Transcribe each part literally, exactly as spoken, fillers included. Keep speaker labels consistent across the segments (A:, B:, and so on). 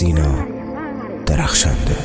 A: سینا درخشنده.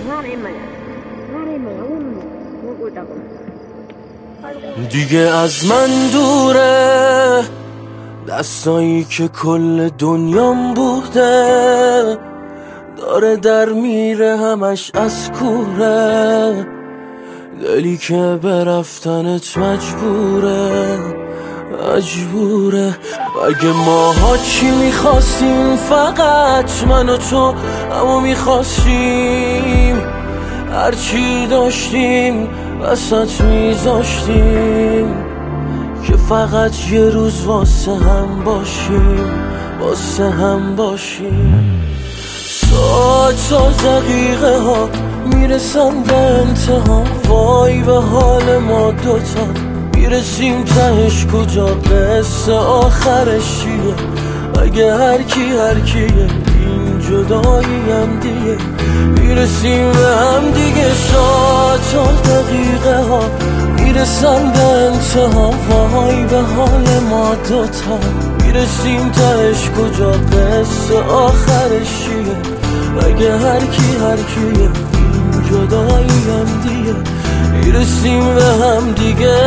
B: دیگه از من دوره دستایی که کل دنیام بوده، داره در میره همش از کوره، دلی که به رفتنت مجبوره مجبوره. اگه ماها چی میخواستیم فقط من و تو، اما میخواستیم هرچی داشتیم وسط میذاشتیم که فقط یه روز واسه هم باشیم واسه هم باشیم. ساعت و دقیقه ها میرسن به انتها، وای به حال ما دوتا، میرسیم تهش کجا، قصه آخرش چیه؟ اگه هر کی هر کیه این جدایی هم دیگه، میرسیم به هم دیگه. ساعت و دقیقه ها میرسن به انتها، وای به حال ما دوتا، میرسیم تهش کجا، قصه آخرش چیه؟ اگه هر کی هر کیه این جدایی هم دیگه، میرسیم به هم دیگه.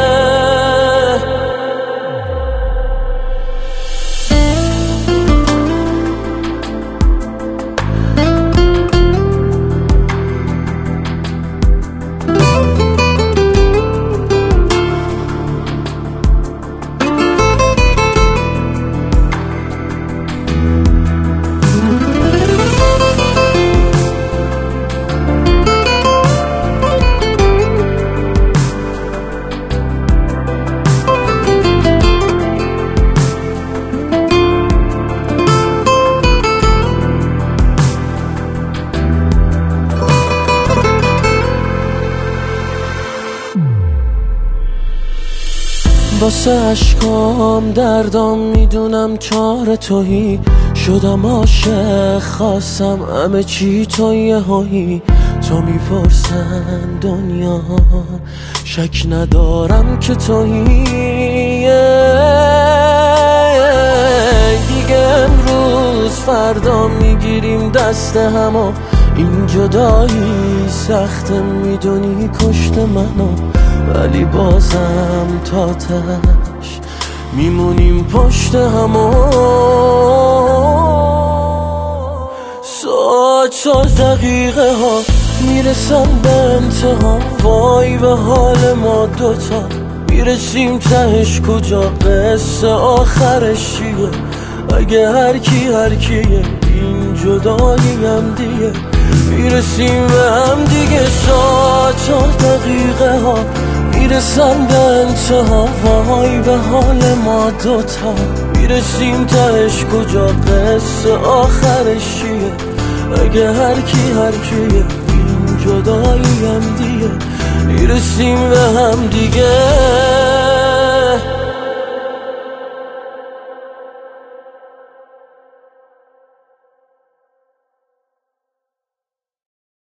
B: واسه عشقام دردام میدونم چاره تویی، شدم عاشق خواستم همه چی تو یه هایی. تو میپرسن دنیا شک ندارم که تویی، دیگه امروز فردا میگیریم دست همو، این جدایی سخته میدونی کشت منو، ولی بازم تا تش میمونیم پشت همو. ساعت و دقیقه ها میرسن به انتها، وای به حال ما دوتا، میرسیم تهش کجا، قصه آخرش چیه؟ اگه هر کی هر کیه این جدایی هم دیگه، میرسیم به هم دیگه. ساعت و دقیقه ها میرسن به انتها، وای به حال ما دوتا، میرسیم تهش کجا، قصه آخرش چیه؟ اگه هر کی هر کیه این جدایی هم دیگه، میرسیم به هم دیگه.